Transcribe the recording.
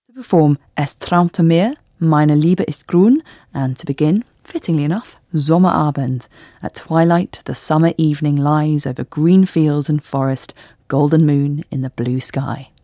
to perform Es traumte mir, meine Liebe ist grün, and to begin, fittingly enough, Sommerabend. At twilight, the summer evening lies over green fields and forest, golden moon in the blue sky.